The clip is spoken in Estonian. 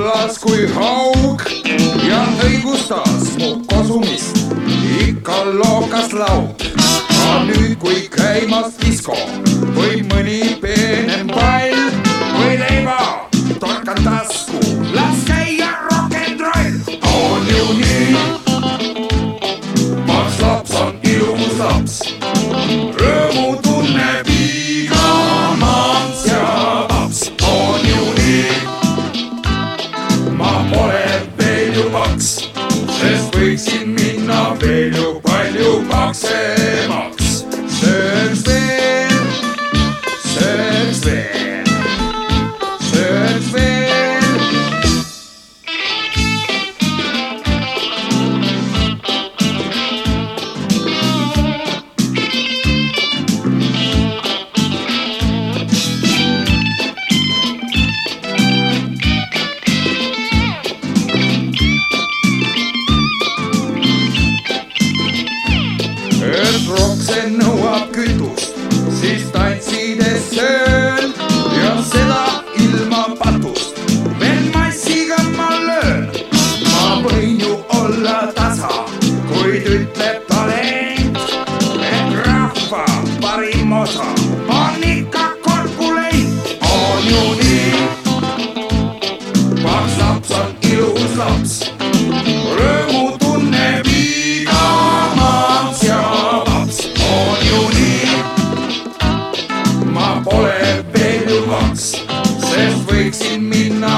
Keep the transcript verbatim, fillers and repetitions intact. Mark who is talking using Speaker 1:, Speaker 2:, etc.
Speaker 1: vallas kui haug ja õigustas mu kosumist ikka lookas lauk. Aga nüüd kui käimas disko või mõni peenem pall või leiva torkan tasku, las käia rock and roll. On ju nii, paks laps on ilus laps, rõõmu tunneb iga mants ja paps. On ju nii, ma pole veel ju paks, sest võiksin minna veel ju palju paksemaks. Sööks veel, sööks veel, sööks veel. Et rokse nõuab kütust, siis tantsides söön ja seda ilma patust. Veel massiga ma löön, ma võin ju olla tasa, kuid ütleb talent, et rahva parim osa on ikka korpulent. On ju nii, paks laps on ilus laps, rõõmu tunneb iga mants ja paps. On ju nii, ma pole veel ju paks, sest võiksin minna